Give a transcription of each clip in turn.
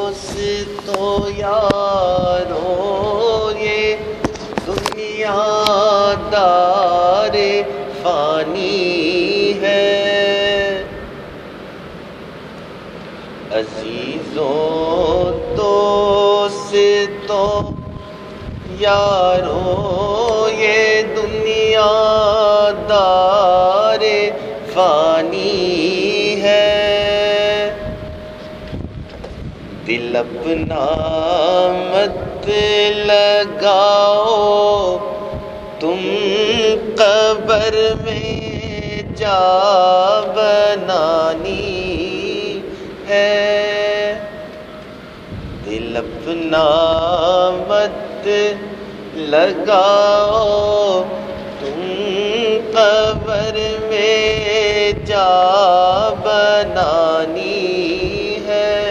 دوستو یارو یہ دنیا دار فانی ہے، عزیزوں دوستو یارو یہ دنیا دار فانی ہے، دل اپنا مت لگاؤ تم قبر میں جا بنانی ہے، دل اپنا مت لگاؤ تم قبر میں جا بنانی ہے،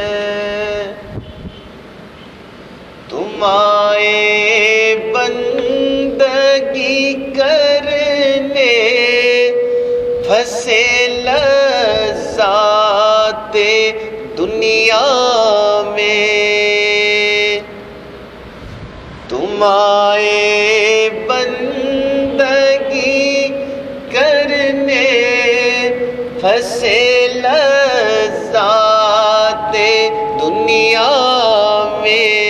تم آئے بندگی کرنے پھنسے لذات دنیا میں، تم آئے بندگی کرنے پھنسے لذات دنیا میں،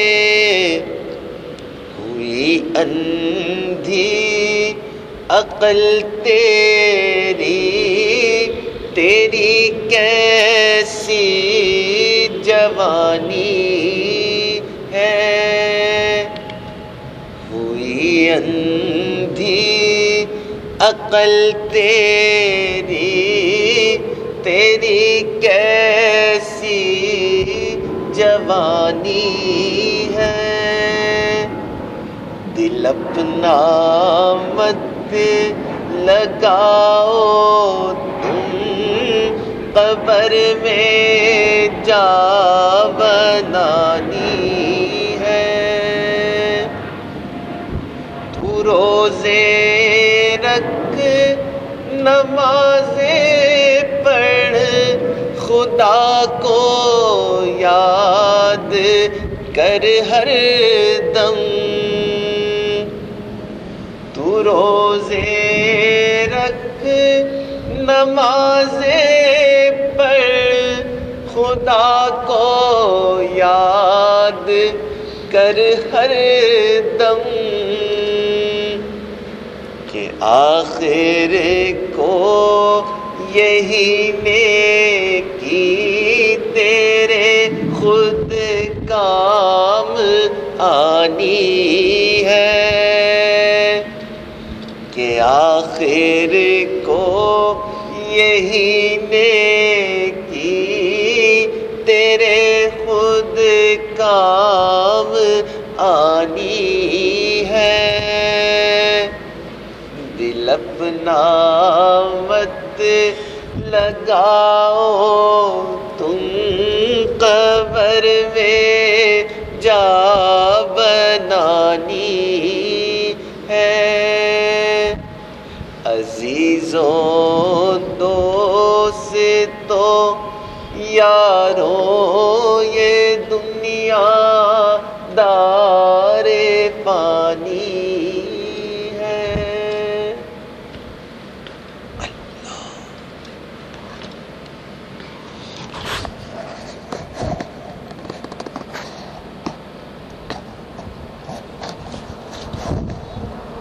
ہوئی اندھی عقل تیری کیسی جوانی ہے، ہوئی اندھی عقل تیری کیسی جوانی ہے، دل اپنا مت لگاؤ تم قبر میں جا بنانی ہے، تو روزے رکھ نمازیں پڑھ خدا کو یاد کر ہر دم، تو روزے رکھ نمازیں پڑھ خدا کو یاد کر ہر دم، کہ آخر کو یہی نیکی تیرے خود کام آنی ہے، کہ آخر کو یہی نیکی تیرے خود کام آنی ہے، دل اپنا مت لگاؤ تم قبر میں جا بنانی ہے، عزیزوں دوستو یارو